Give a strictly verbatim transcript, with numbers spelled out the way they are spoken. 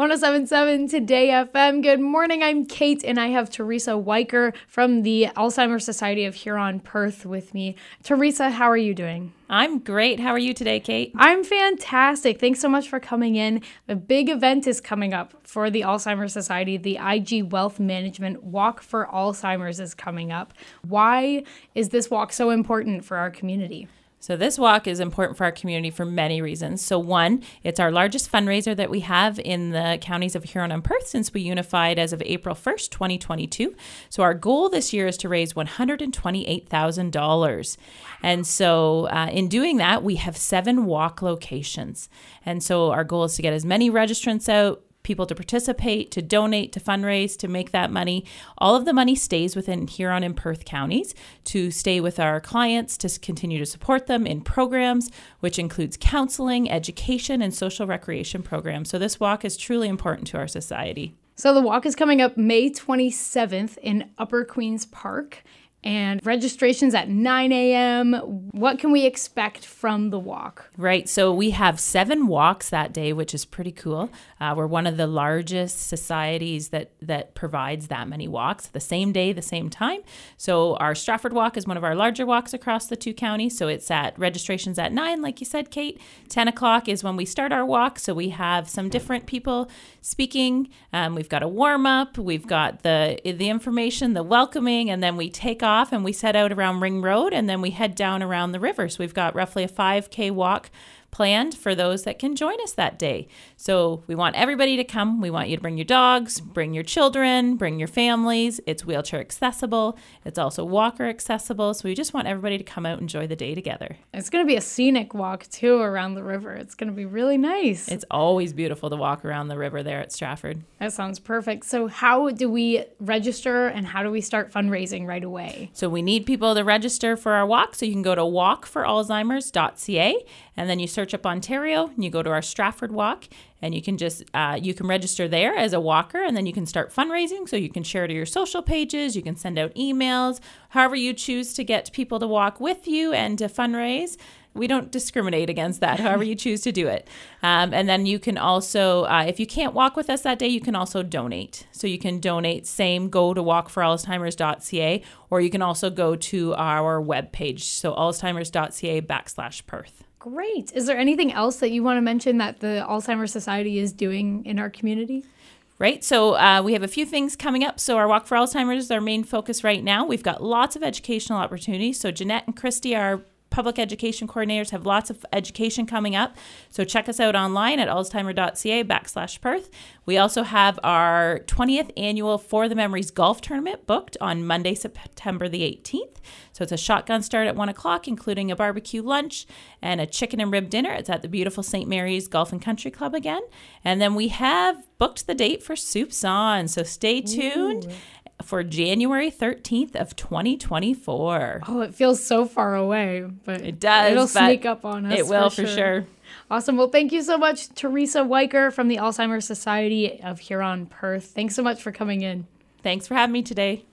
one oh seven point seven Today F M. Good morning. I'm Kate, and I have Teresa Weicker from the Alzheimer's Society of Huron Perth with me. Teresa, how are you doing? I'm great. How are you today, Kate? I'm fantastic. Thanks so much for coming in. A big event is coming up for the Alzheimer's Society. The I G Wealth Management Walk for Alzheimer's is coming up. Why is this walk so important for our community? So this walk is important for our community for many reasons. So one, it's our largest fundraiser that we have in the counties of Huron and Perth since we unified as of April first, twenty twenty-two. So our goal this year is to raise one hundred twenty-eight thousand dollars. And so uh, in doing that, we have seven walk locations. And so our goal is to get as many registrants out, people to participate, to donate, to fundraise, to make that money. All of the money stays within Huron and Perth counties to stay with our clients, to continue to support them in programs, which includes counseling, education, and social recreation programs. So this walk is truly important to our society. So the walk is coming up May twenty-seventh in Upper Queen's Park. And registration's at nine a.m. What can we expect from the walk? Right. So we have seven walks that day, which is pretty cool. Uh, we're one of the largest societies that, that provides that many walks the same day, the same time. So our Stratford Walk is one of our larger walks across the two counties. So it's at registration's at nine, like you said, Kate. ten o'clock is when we start our walk. So we have some different people speaking. Um, we've got a warm up. We've got the the information, the welcoming, and then we take off. Off and we set out around Ring Road and then we head down around the river. So we've got roughly a five K walk planned for those that can join us that day. So we want everybody to come. We want you to bring your dogs, bring your children, bring your families. It's wheelchair accessible. It's also walker accessible. So we just want everybody to come out and enjoy the day together. It's going to be a scenic walk too around the river. It's going to be really nice. It's always beautiful to walk around the river there at Stratford. That sounds perfect. So how do we register and how do we start fundraising right away? So we need people to register for our walk. So you can go to walk for alzheimers dot c a and then you search up Ontario and you go to our Stratford Walk and you can just, uh, you can register there as a walker and then you can start fundraising. So you can share to your social pages, you can send out emails, however you choose to get people to walk with you and to fundraise. We don't discriminate against that, however you choose to do it. Um, and then you can also, uh, if you can't walk with us that day, you can also donate. So you can donate, same, go to walk for alzheimers dot c a, or you can also go to our webpage, so alzheimers dot c a backslash Perth. Great. Is there anything else that you want to mention that the Alzheimer's Society is doing in our community? Right. So uh, we have a few things coming up. So our Walk for Alzheimer's is our main focus right now. We've got lots of educational opportunities. So Jeanette and Christy, our public education coordinators, have lots of education coming up. So check us out online at alzheimer dot c a backslash Perth. We also have our twentieth annual For the Memories golf tournament booked on Monday, September the eighteenth. So it's a shotgun start at one o'clock, including a barbecue lunch and a chicken and rib dinner. It's at the beautiful Saint Mary's Golf and Country Club again. And then we have booked the date for Soups On. So stay tuned. Ooh. For January thirteenth of twenty twenty-four. Oh, it feels so far away, but it does. It'll sneak up on us. It will for for sure. sure. Awesome. Well, thank you so much, Teresa Weicker from the Alzheimer's Society of Huron Perth. Thanks so much for coming in. Thanks for having me today.